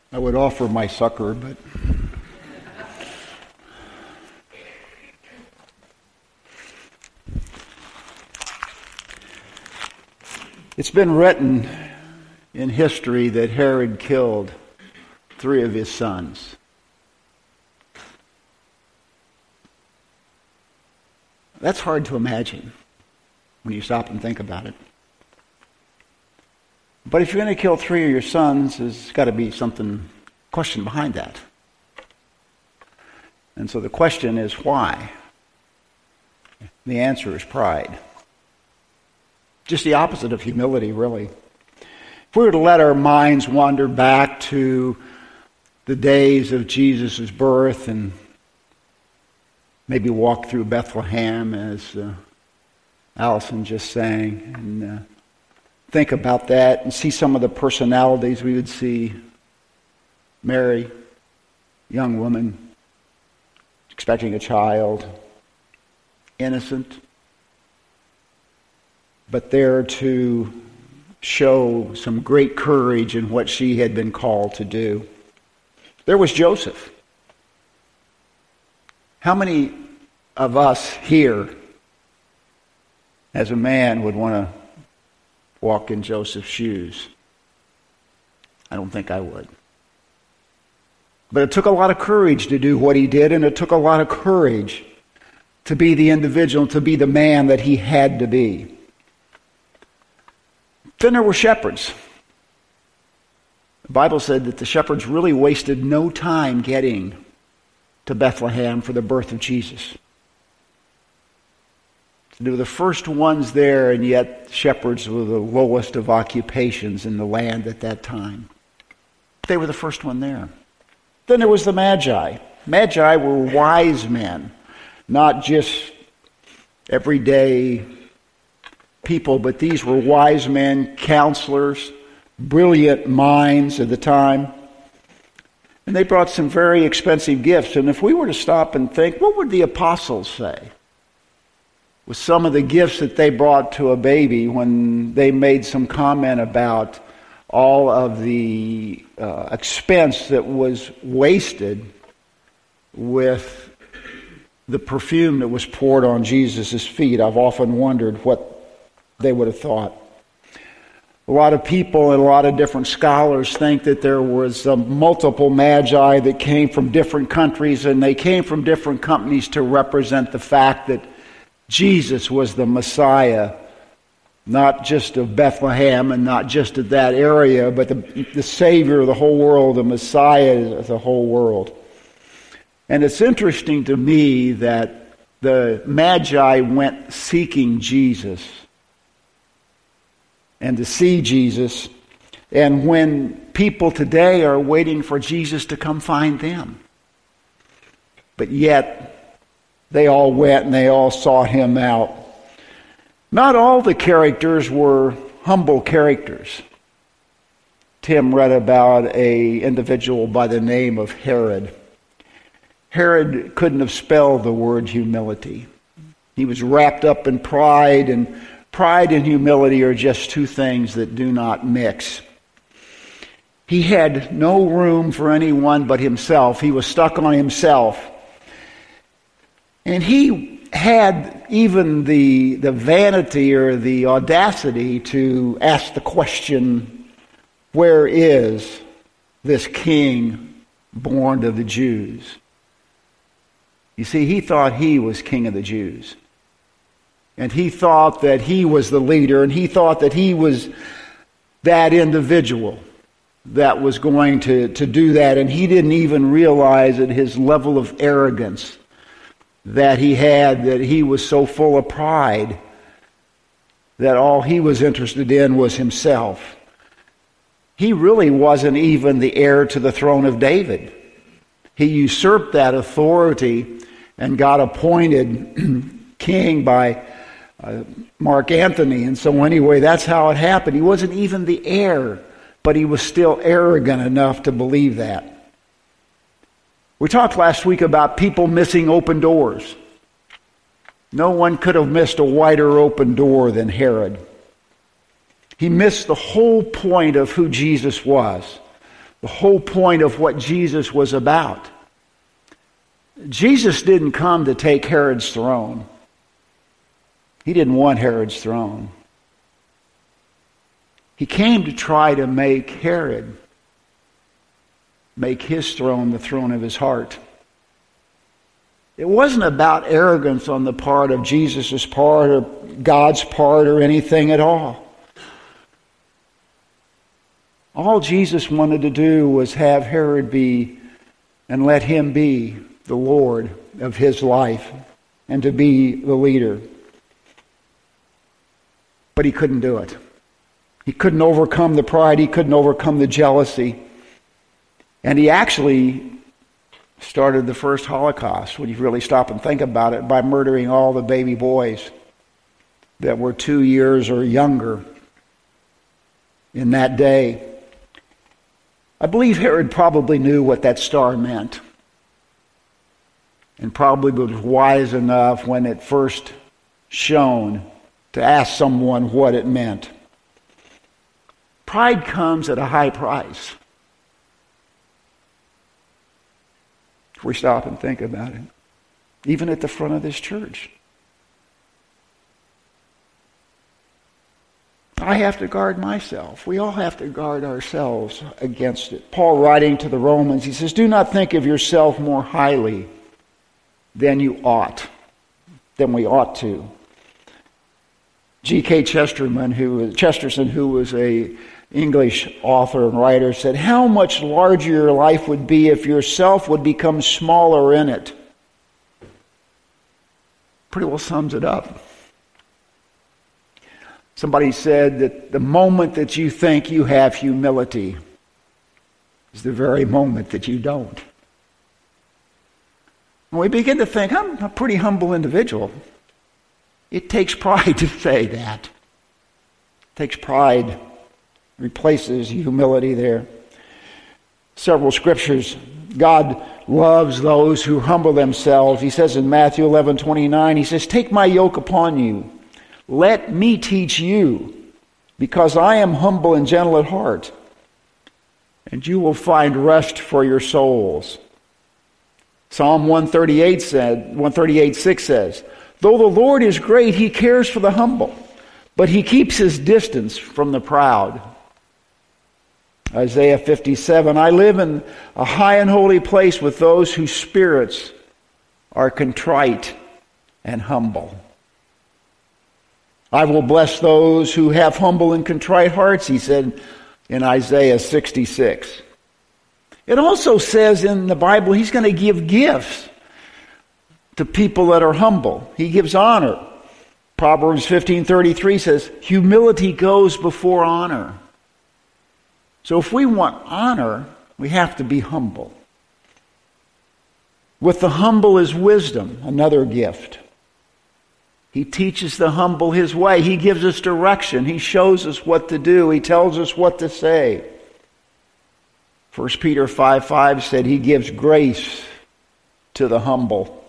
I would offer my sucker, but it's been written in history that Herod killed 3 of his sons. That's hard to imagine when you stop and think about it. But if you're going to kill 3 of your sons, there's got to be question behind that. And so the question is, why? The answer is pride. Just the opposite of humility, really. If we were to let our minds wander back to the days of Jesus' birth and maybe walk through Bethlehem, as Allison just sang, and think about that and see some of the personalities, we would see Mary, young woman, expecting a child, innocent, but there to show some great courage in what she had been called to do. There was Joseph. How many of us here, as a man, would want to walk in Joseph's shoes? I don't think I would. But it took a lot of courage to do what he did, and it took a lot of courage to be the individual, to be the man that he had to be. Then there were shepherds. The Bible said that the shepherds really wasted no time getting to Bethlehem for the birth of Jesus. They were the first ones there, and yet shepherds were the lowest of occupations in the land at that time. They were the first one there. Then there was the Magi. Magi were wise men, not just everyday people, but these were wise men, counselors, brilliant minds of the time. And they brought some very expensive gifts. And if we were to stop and think, what would the apostles say with some of the gifts that they brought to a baby when they made some comment about all of the expense that was wasted with the perfume that was poured on Jesus' feet? I've often wondered what they would have thought. A lot of people and a lot of different scholars think that there was multiple magi that came from different countries, and they came from different companies to represent the fact that Jesus was the Messiah, not just of Bethlehem and not just of that area, but the Savior of the whole world, the Messiah of the whole world. And it's interesting to me that the Magi went seeking Jesus and to see Jesus, and when people today are waiting for Jesus to come find them. But yet, they all went and they all sought him out. Not all the characters were humble characters. Tim read about an individual by the name of Herod. Herod couldn't have spelled the word humility. He was wrapped up in pride, and pride and humility are just two things that do not mix. He had no room for anyone but himself. He was stuck on himself. And he had even the vanity or the audacity to ask the question, where is this king born of the Jews? You see, he thought he was king of the Jews. And he thought that he was the leader, and he thought that he was that individual that was going to do that. And he didn't even realize at his level of arrogance that he had, that he was so full of pride that all he was interested in was himself. He really wasn't even the heir to the throne of David. He usurped that authority and got appointed king by Mark Antony. And so anyway, that's how it happened. He wasn't even the heir, but he was still arrogant enough to believe that. We talked last week about people missing open doors. No one could have missed a wider open door than Herod. He missed the whole point of who Jesus was. the whole point of what Jesus was about. Jesus didn't come to take Herod's throne. He didn't want Herod's throne. He came to try to make Herod make his throne the throne of his heart. It wasn't about arrogance on the part of Jesus' part or God's part or anything at all. All Jesus wanted to do was have Herod be and let him be the Lord of his life and to be the leader. But he couldn't do it. He couldn't overcome the pride. He couldn't overcome the jealousy. And he actually started the first Holocaust, when you really stop and think about it, by murdering all the baby boys that were 2 years or younger in that day. I believe Herod probably knew what that star meant, and probably was wise enough when it first shone to ask someone what it meant. Pride comes at a high price. If we stop and think about it, even at the front of this church. I have to guard myself. We all have to guard ourselves against it. Paul, writing to the Romans, he says, "Do not think of yourself more highly than we ought to." G.K. Chesterton, who was a English author and writer, said, "How much larger your life would be if yourself would become smaller in it." Pretty well sums it up. Somebody said that the moment that you think you have humility is the very moment that you don't. When we begin to think, I'm a pretty humble individual, it takes pride to say that. It takes pride. Replaces humility there. Several scriptures. God loves those who humble themselves. He says in Matthew 11:29, he says, "Take my yoke upon you. Let me teach you, because I am humble and gentle at heart, and you will find rest for your souls." Psalm 138:6 says, "Though the Lord is great, he cares for the humble, but he keeps his distance from the proud." Isaiah 57, "I live in a high and holy place with those whose spirits are contrite and humble." "I will bless those who have humble and contrite hearts," he said in Isaiah 66. It also says in the Bible he's going to give gifts to people that are humble. He gives honor. Proverbs 15:33 says, "Humility goes before honor." So if we want honor, we have to be humble. With the humble is wisdom, another gift. He teaches the humble his way. He gives us direction. He shows us what to do. He tells us what to say. 1 Peter 5:5 said he gives grace to the humble.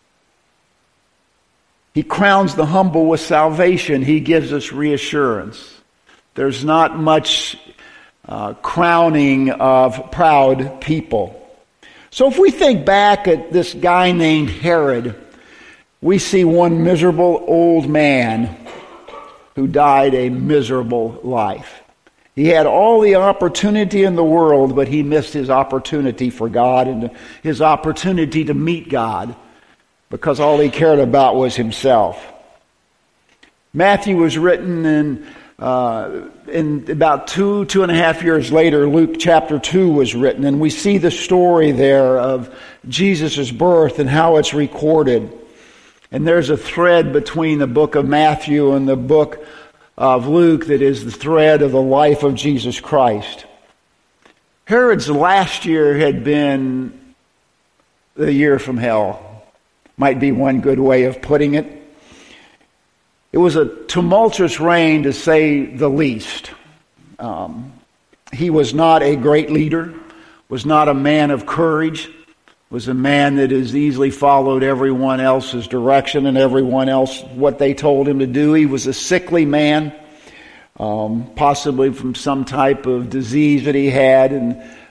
He crowns the humble with salvation. He gives us reassurance. There's not much crowning of proud people. So if we think back at this guy named Herod, we see one miserable old man who died a miserable life. He had all the opportunity in the world, but he missed his opportunity for God and his opportunity to meet God because all he cared about was himself. Matthew was written in about 2.5 years later. Luke chapter 2 was written, and we see the story there of Jesus' birth and how it's recorded. And there's a thread between the book of Matthew and the book of Luke that is the thread of the life of Jesus Christ. Herod's last year had been the year from hell. Might be one good way of putting it. It was a tumultuous reign, to say the least. He was not a great leader, was not a man of courage, was a man that has easily followed everyone else's direction and everyone else what they told him to do. He was a sickly man, possibly from some type of disease that he had, and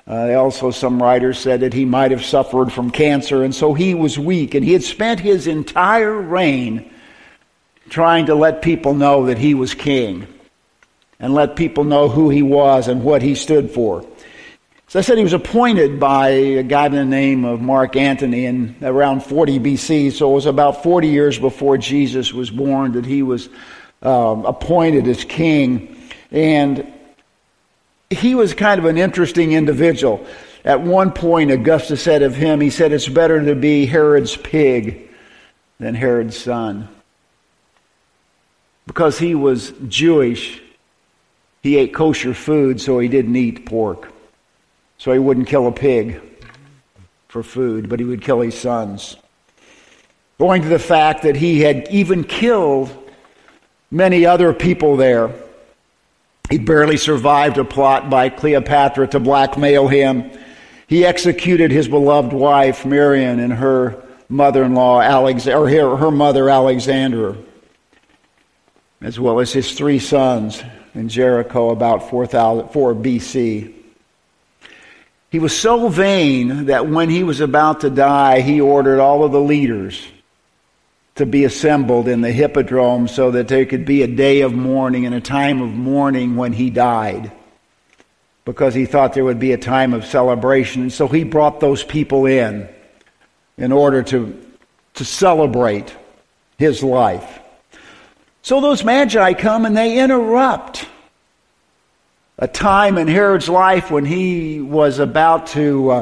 Also, some writers said that he might have suffered from cancer, and so he was weak. And he had spent his entire reign trying to let people know that he was king and let people know who he was and what he stood for. As I said, he was appointed by a guy by the name of Mark Antony in around 40 BC, so it was about 40 years before Jesus was born that he was appointed as king. And he was kind of an interesting individual. At one point, Augustus said of him, he said, it's better to be Herod's pig than Herod's son. Because he was Jewish, he ate kosher food, so he didn't eat pork. So he wouldn't kill a pig for food, but he would kill his sons. Owing to the fact that he had even killed many other people there. He barely survived a plot by Cleopatra to blackmail him. He executed his beloved wife, Marion, and her mother-in-law, her mother, Alexandra, as well as his 3 sons in Jericho about 4 BC. He was so vain that when he was about to die, he ordered all of the leaders to be assembled in the hippodrome so that there could be a day of mourning and a time of mourning when he died, because he thought there would be a time of celebration. And so he brought those people in order to celebrate his life. So those magi come and they interrupt a time in Herod's life when he was about to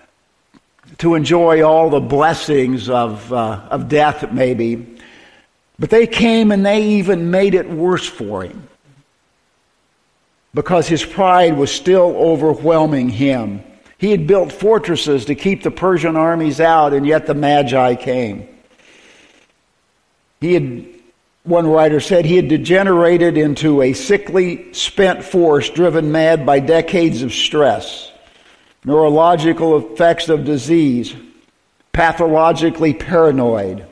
enjoy all the blessings of death, maybe. But they came and they even made it worse for him, because his pride was still overwhelming him. He had built fortresses to keep the Persian armies out, and yet the Magi came. One writer said he had degenerated into a sickly, spent force driven mad by decades of stress, neurological effects of disease, pathologically paranoid.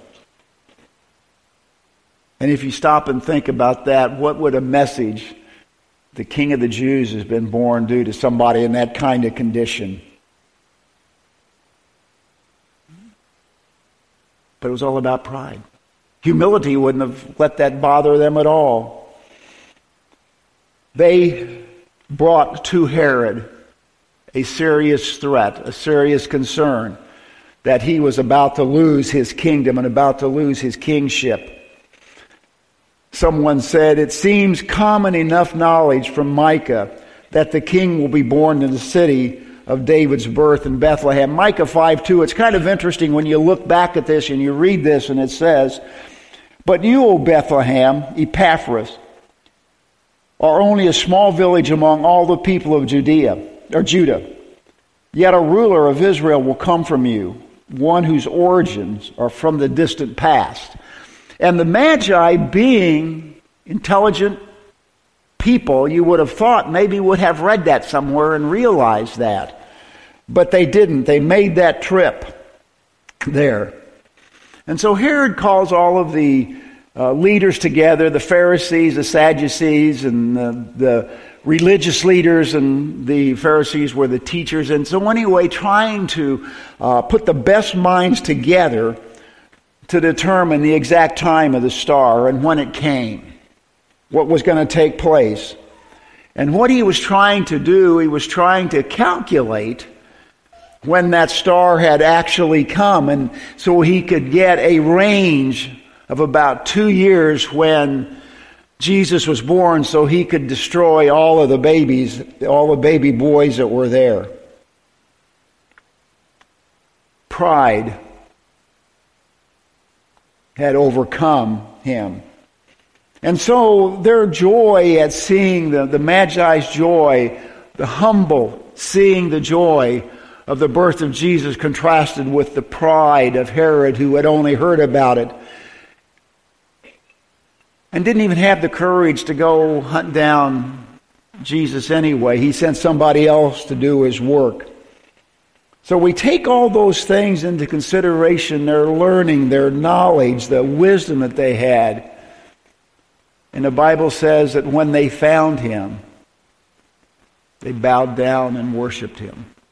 And if you stop and think about that, what would a message the King of the Jews has been born do to somebody in that kind of condition? But it was all about pride. Humility wouldn't have let that bother them at all. They brought to Herod a serious threat, a serious concern that he was about to lose his kingdom and about to lose his kingship. Someone said, it seems common enough knowledge from Micah that the king will be born in the city of David's birth in Bethlehem. Micah 5:2. It's kind of interesting when you look back at this and you read this, and it says, but you, O Bethlehem, Epaphras, are only a small village among all the people of Judah. Yet a ruler of Israel will come from you, one whose origins are from the distant past. And the Magi, being intelligent people, you would have thought maybe would have read that somewhere and realized that. But they didn't. They made that trip there. And so Herod calls all of the leaders together, the Pharisees, the Sadducees, and the religious leaders, and the Pharisees were the teachers. And so anyway, trying to put the best minds together to determine the exact time of the star and when it came, what was going to take place. And what he was trying to do, he was trying to calculate when that star had actually come, and so he could get a range of about 2 years when Jesus was born, so he could destroy all of the babies, all the baby boys that were there. Pride had overcome him. And so their joy at seeing the Magi's joy, the humble seeing the joy of the birth of Jesus, contrasted with the pride of Herod, who had only heard about it and didn't even have the courage to go hunt down Jesus anyway. He sent somebody else to do his work. So we take all those things into consideration, their learning, their knowledge, the wisdom that they had. And the Bible says that when they found him, they bowed down and worshiped him.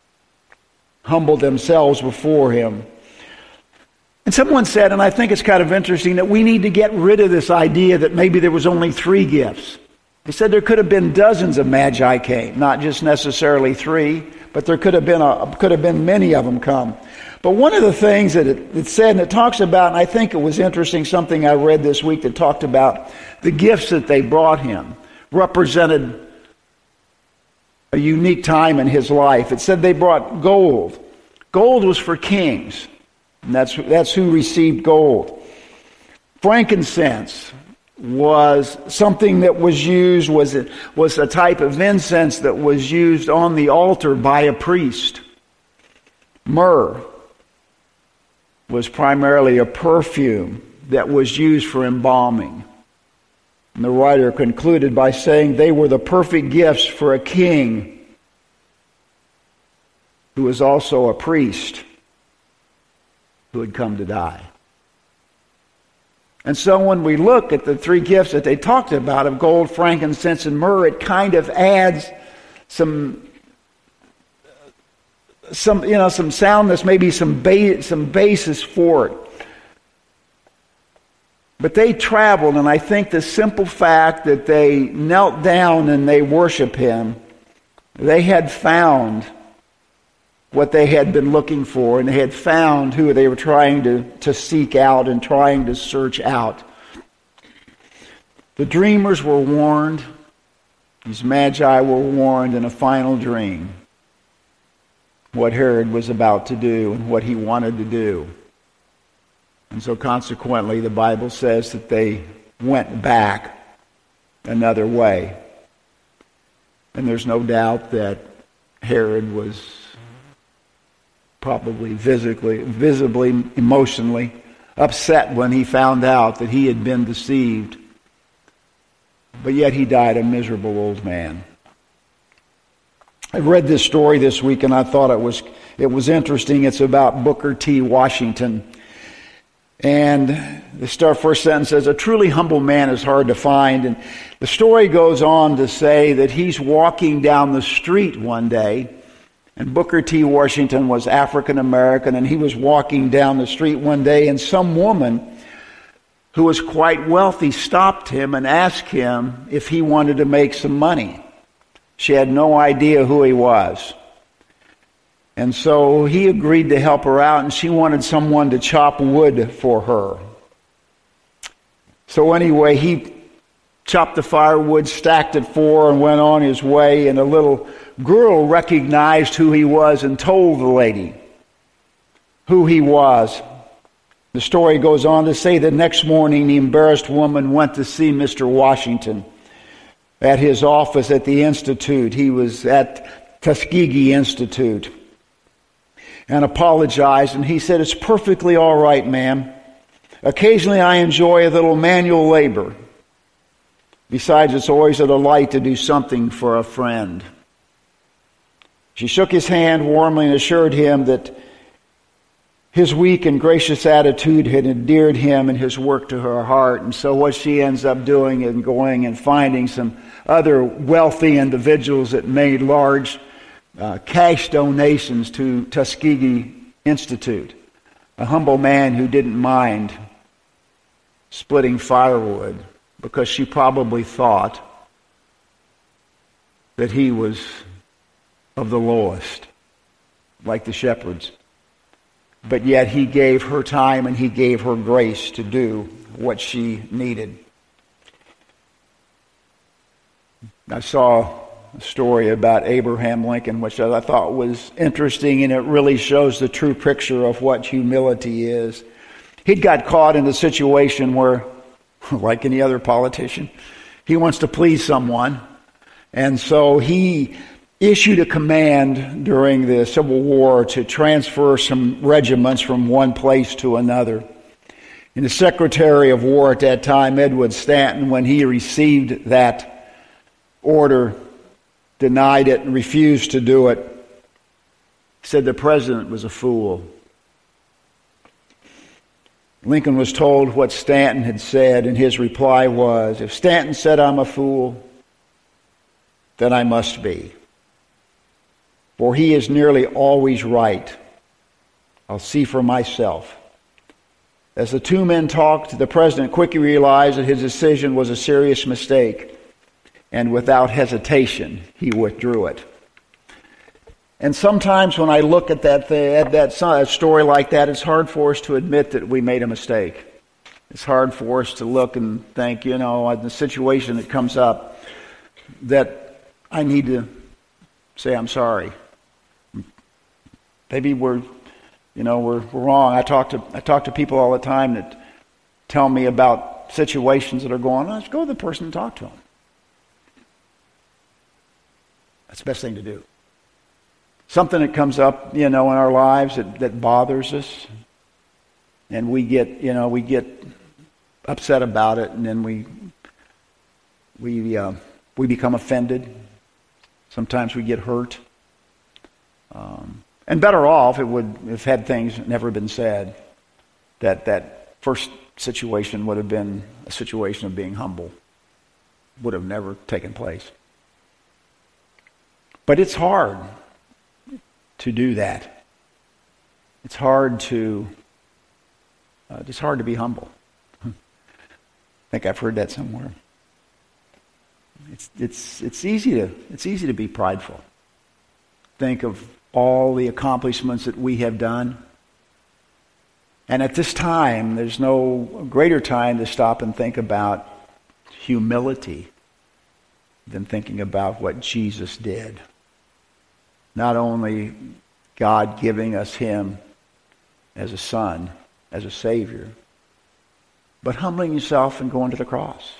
humbled themselves before him. And someone said, and I think it's kind of interesting, that we need to get rid of this idea that maybe there was only 3 gifts. They said there could have been dozens of magi came, not just necessarily 3, but there could have been many of them come. But one of the things that it said, and it talks about, and I think it was interesting, something I read this week that talked about the gifts that they brought him represented a unique time in his life. It said they brought gold. Gold was for kings, and that's who received gold. Frankincense was something that was used, was a type of incense that was used on the altar by a priest. Myrrh was primarily a perfume that was used for embalming. And the writer concluded by saying they were the perfect gifts for a king who was also a priest who had come to die. And so when we look at the 3 gifts that they talked about of gold, frankincense, and myrrh, it kind of adds some soundness, maybe some basis for it. But they traveled, and I think the simple fact that they knelt down and they worship him, they had found what they had been looking for, and they had found who they were trying to seek out and trying to search out. The dreamers were warned. These magi were warned in a final dream what Herod was about to do and what he wanted to do. And so consequently, the Bible says that they went back another way. And there's no doubt that Herod was probably visibly, emotionally upset when he found out that he had been deceived. But yet he died a miserable old man. I read this story this week and I thought it was interesting. It's about Booker T. Washington. And the first sentence says, a truly humble man is hard to find. And the story goes on to say that he's walking down the street one day, and Booker T. Washington was African American, and he was walking down the street one day, and some woman who was quite wealthy stopped him and asked him if he wanted to make some money. She had no idea who he was. And so he agreed to help her out, and she wanted someone to chop wood for her. So anyway, he chopped the firewood, stacked it for her, and went on his way. And a little girl recognized who he was and told the lady who he was. The story goes on to say the next morning, the embarrassed woman went to see Mr. Washington at his office at the Institute. He was at Tuskegee Institute. And apologized, and he said, it's perfectly all right, ma'am. Occasionally I enjoy a little manual labor. Besides, it's always a delight to do something for a friend. She shook his hand warmly and assured him that his weak and gracious attitude had endeared him and his work to her heart. And so what she ends up doing is going and finding some other wealthy individuals that made large cash donations to Tuskegee Institute. A humble man who didn't mind splitting firewood because she probably thought that he was of the lowest, like the shepherds. But yet he gave her time and he gave her grace to do what she needed. I saw a story about Abraham Lincoln, which I thought was interesting, and it really shows the true picture of what humility is. He'd got caught in a situation where, like any other politician, he wants to please someone. And so he issued a command during the Civil War to transfer some regiments from one place to another. And the Secretary of War at that time, Edward Stanton, when he received that order, denied it and refused to do it. He said the president was a fool. Lincoln was told what Stanton had said, and his reply was, if Stanton said I'm a fool, then I must be. for he is nearly always right. I'll see for myself. As the two men talked, the president quickly realized that his decision was a serious mistake, and without hesitation, he withdrew it. And sometimes when I look at that story like that, it's hard for us to admit that we made a mistake. It's hard for us to look and think, in the situation that comes up, that I need to say I'm sorry. Maybe we're wrong. I talk to people all the time that tell me about situations that are going on. Let's go to the person and talk to them. That's the best thing to do. Something that comes up, in our lives that bothers us, and we get upset about it, and then we become offended. Sometimes we get hurt. And better off if had things never been said, that first situation would have been a situation of being humble, would have never taken place. But it's hard to do that. It's hard to be humble. I think I've heard that somewhere. It's easy to be prideful. Think of all the accomplishments that we have done. And at this time, there's no greater time to stop and think about humility than thinking about what Jesus did. Not only God giving us him as a son, as a Savior, but humbling himself and going to the cross.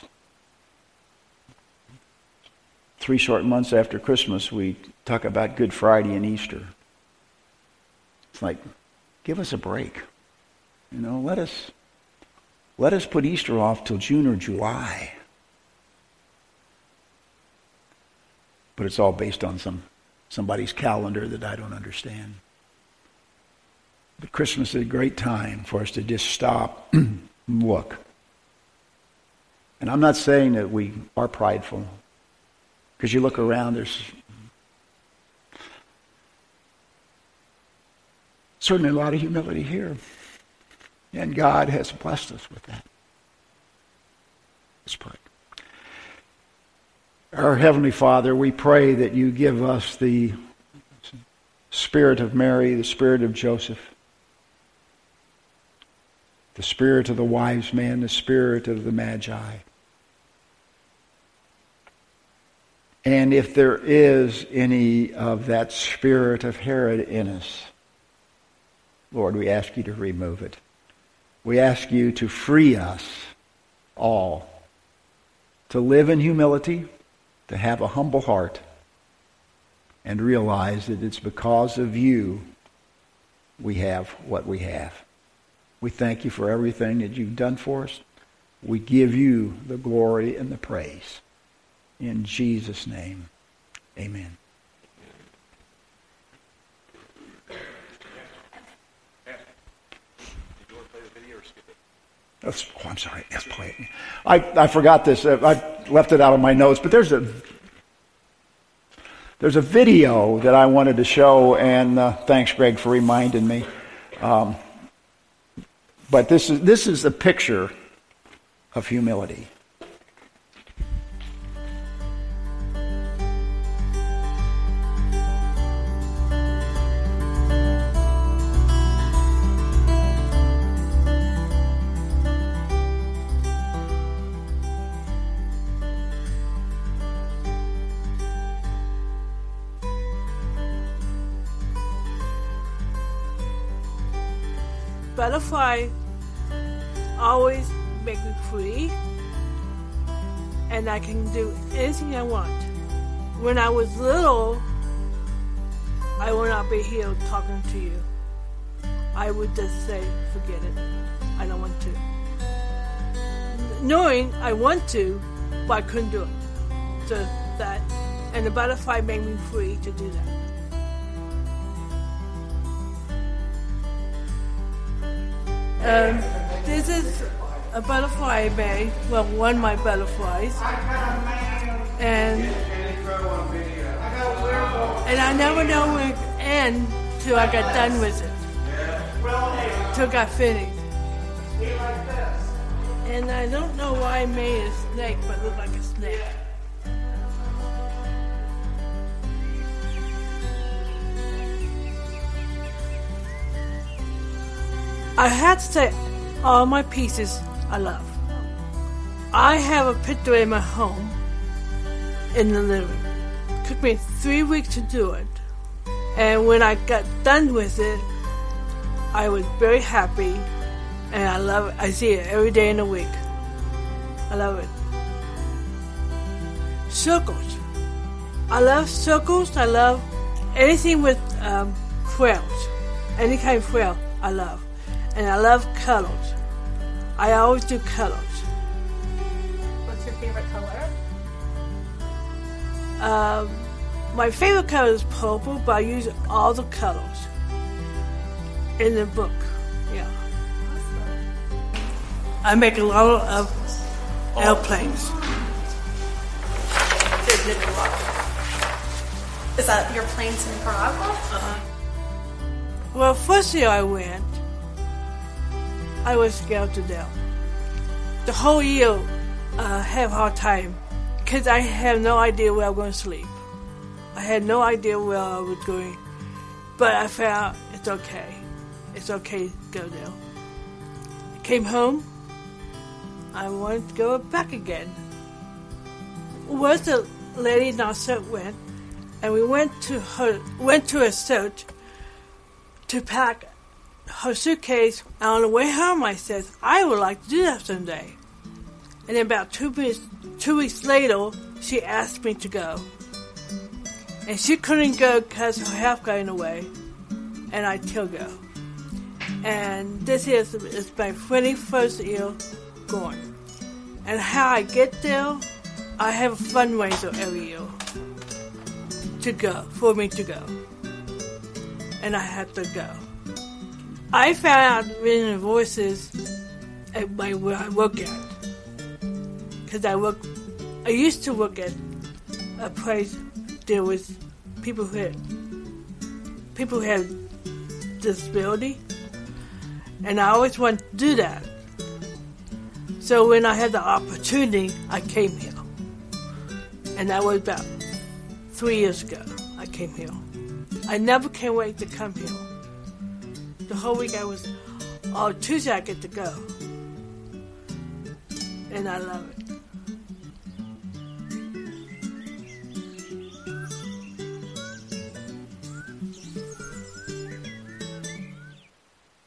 3 short months after Christmas, we talk about Good Friday and Easter. It's like, give us a break. Let us put Easter off till June or July. But it's all based on somebody's calendar that I don't understand. But Christmas is a great time for us to just stop and look. And I'm not saying that we are prideful, because you look around, there's certainly a lot of humility here. And God has blessed us with that. Let's pray. Our Heavenly Father, we pray that you give us the spirit of Mary, the spirit of Joseph, the spirit of the wise man, the spirit of the Magi. And if there is any of that spirit of Herod in us, Lord, we ask you to remove it. We ask you to free us all to live in humility, to have a humble heart, and realize that it's because of you we have what we have. We thank you for everything that you've done for us. We give you the glory and the praise. In Jesus' name, amen. I'm sorry. Let's play it. I forgot this. I left it out of my notes, but there's a video that I wanted to show, and thanks, Greg, for reminding me. But this is a picture of humility. Butterfly always make me free, and I can do anything I want. When I was little, I would not be here talking to you. I would just say, forget it. I don't want to. Knowing I want to, but I couldn't do it. So that, and the butterfly made me free to do that. This is a butterfly I made. Well, one of my butterflies. And And I never know when it would end till I got done with it. Till I got finished. And I don't know why I made a snake, but it looked like a snake. I had to say all my pieces I love. I have a picture in my home in the living room. It took me 3 weeks to do it. And when I got done with it, I was very happy. And I love it. I see it every day in the week. I love it. Circles. I love circles. I love anything with quills. Any kind of quill I love. And I love colors. I always do colors. What's your favorite color? My favorite color is purple, but I use all the colors in the book. Yeah. I make a lot of airplanes. Is that your planes in Nicaragua? Well, first year I went, I was scared to death. The whole year I had a hard time because I had no idea where I was going to sleep. I had no idea where I was going, but I found it's okay. It's okay to go there. I came home. I wanted to go back again. Where the lady in our set went, and we went to a search to pack her suitcase. And on the way home, I said, I would like to do that someday. And then about 2 weeks later, she asked me to go. And she couldn't go because her health got in the way, and I still go. And this is my 21st year going. And how I get there, I have a fundraiser every year for me to go. And I have to go. I found out reading the voices at where I work at. Because I used to work at a place there was people who had disability. And I always wanted to do that. So when I had the opportunity, I came here. And that was about 3 years ago, I came here. I never can't wait to come here. The whole week Tuesday I get to go. And I love it.